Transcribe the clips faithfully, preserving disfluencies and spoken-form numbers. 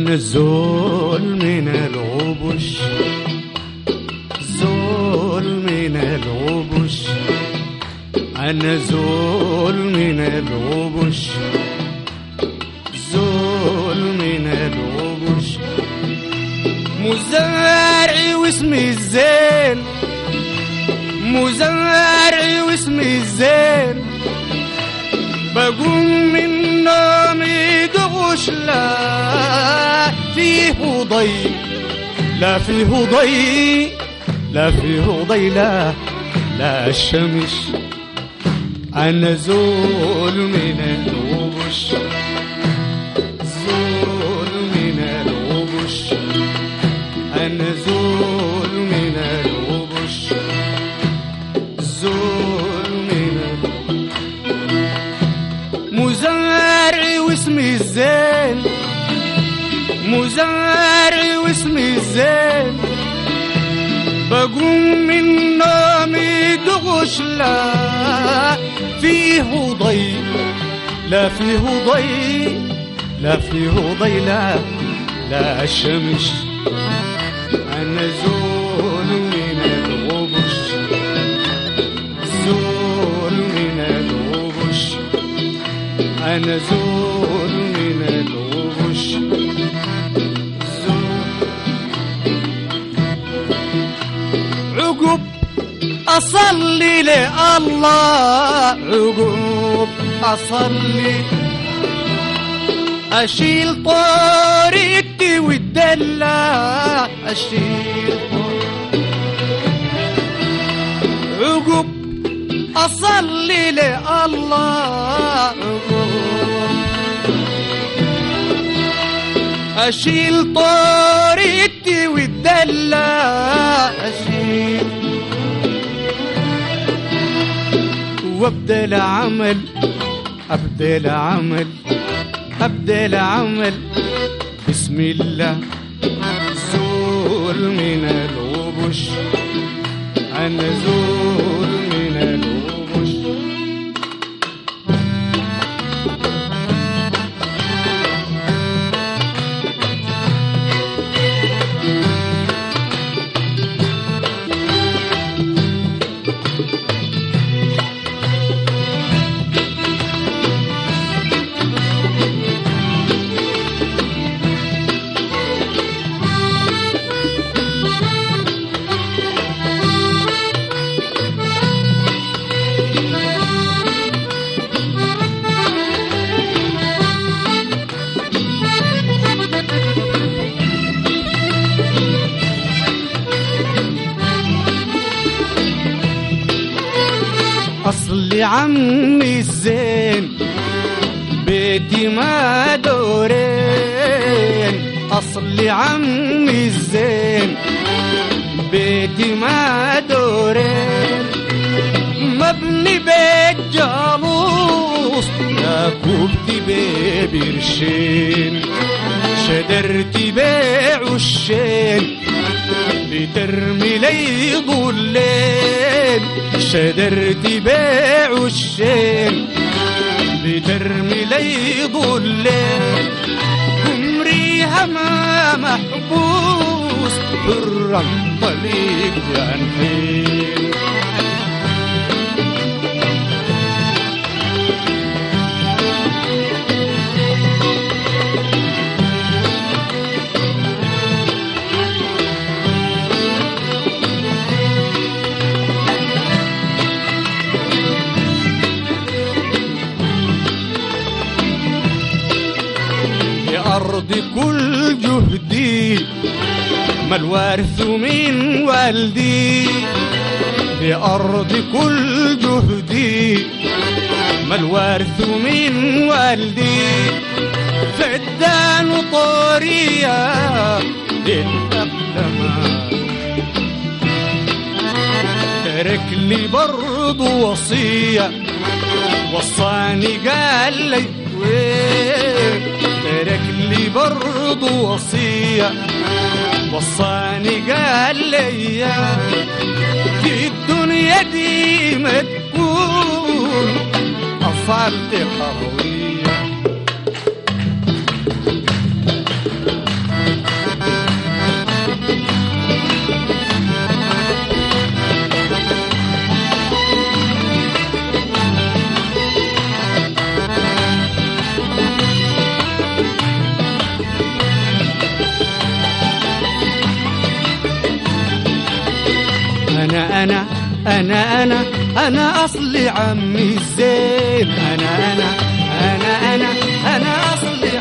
أنا الزول من الغبش، زول من الغبش، أنا زول من الغبش، زول من الغبش. مزارعي واسمي الزين، مزارعي واسمي الزين، بقوم من نومي دغش لا فيه ضي، لا فيه ضي، لا فيه ضي، لا لا الشمس. أنا زول من الغبش، زول من الغبش، أنا زول من الغبش، زول من الغبش. مزارعي واسمي الزين، مزارعي واسمي الزين، بقوم من نومي دغش لا فيه ضي، لا فيه ضي، لا فيه ضي، لا لا الشمس. أنا زول من الغبش، زول من الغبش، أنا زول من الغبش، زول. عقب أصلي لله، عقب أصلي، أشيل طريقتي والدلة، أشيل عقب أصلي لله، عقب أشيل طريقتي والدلة، أشيل وابدأ العمل، أبدأ العمل، أبدأ العمل بسم الله. زول من الغبش، أنا زول من الغبش. أصلي عمي الزين، بيتي ما دورين، أصلي عمي الزين، بيتي ما دورين، مبني بيت جالوس، يا كوبتي ببرشين، شدرتي بعشين، بترمي لي ظلين، شدرتي بعشين، بترمي لي ظلين، عمريها ما محبوس، حرا طليق جانحين. أرض كل جهدي، ما الوارث من والدي، في أرض كل جهدي، ما الوارث من والدي، فدان طورية للأقدماء، ترك لي برضو وصية، وصاني قال لي وين، ترك لي برضو وصية، وصاني قال لي في الدنيا دي ما تكون أصالتي قوية. أنا أنا أنا أنا أنا أصلي عمي الزين. أنا أنا أنا أنا أنا أصلي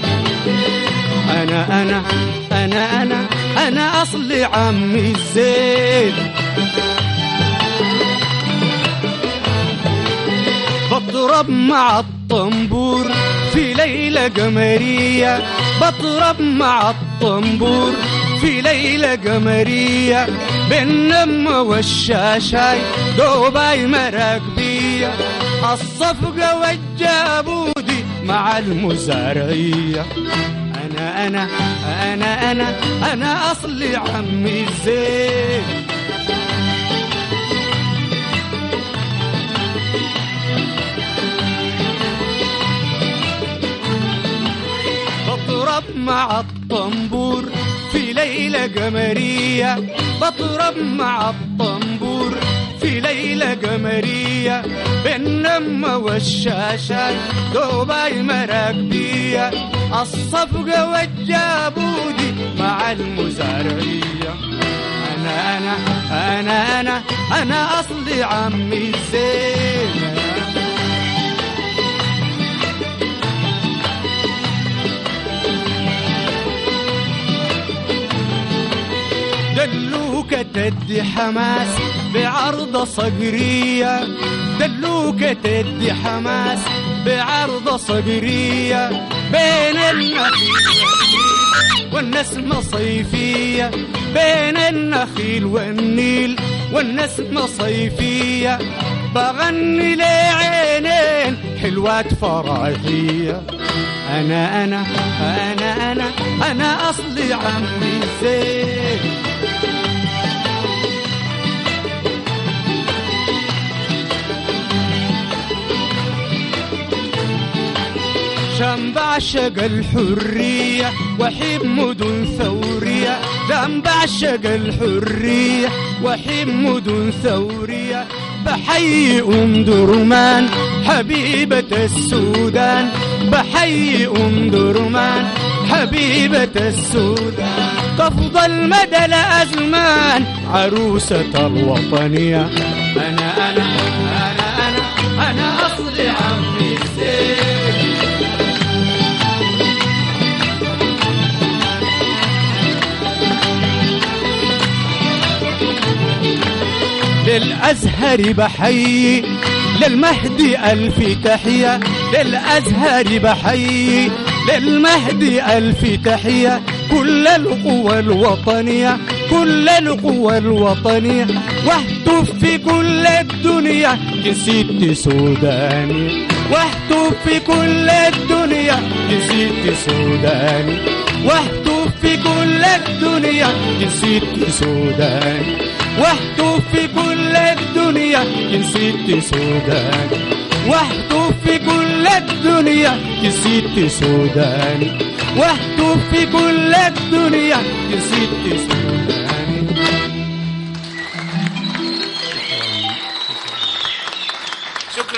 أنا أنا أنا أنا أنا أصلي عمي الزين. بطرب مع الطنبور في ليلة قمرية، بطرب مع الطنبور في ليلة قمرية، بالنمة والشاشاي دوباي مراكبية، الصفقة والجابودي مع المزارعية. أنا أنا أنا أنا أنا أصلي عمي الزين. بطرب مع الطنبور في ليلة قمرية، بطرب مع الطنبور في ليلة قمرية، بالنمة والشاشات دوباي مراكبية، الصفقة والجابودي مع المزارعية. أنا أنا أنا أنا أنا أصلي عمي الزين. دلوكة تدي حماس بعرض صقرية، دلوكة تدي حماس بعرض صقرية، بين النخيل والنسمة صيفية، بين النخيل والنيل والنسمة صيفية، بغني لعينين حلوات فرحية. أنا أنا أنا أنا أنا أصلي عمي الزين. شام بعشق الحرية وحيب مدن ثورية، شام بعشق الحرية وحيب مدن ثورية، بحيي أم درمان حبيبة السودان، بحيي أم درمان حبيبة السودان، تفضل مدى الأزمان عروسة الوطنية. أنا أنا أنا أنا أنا أصلي عمي الزين. للأزهر بحيي للمهدي ألف تحية، للأزهر بحيي للمهدي ألف تحية، كل القوى الوطنية كل القوى الوطنية، واهتف في كل الدنيا كست سوداني، واهتف في كل الدنيا كست سوداني، واهتف في كل الدنيا كست سوداني، واهتف في كل الدنيا كست سوداني، واهتف في كل الدنيا كست سوداني، واهتف في كل الدنيا كست سوداني.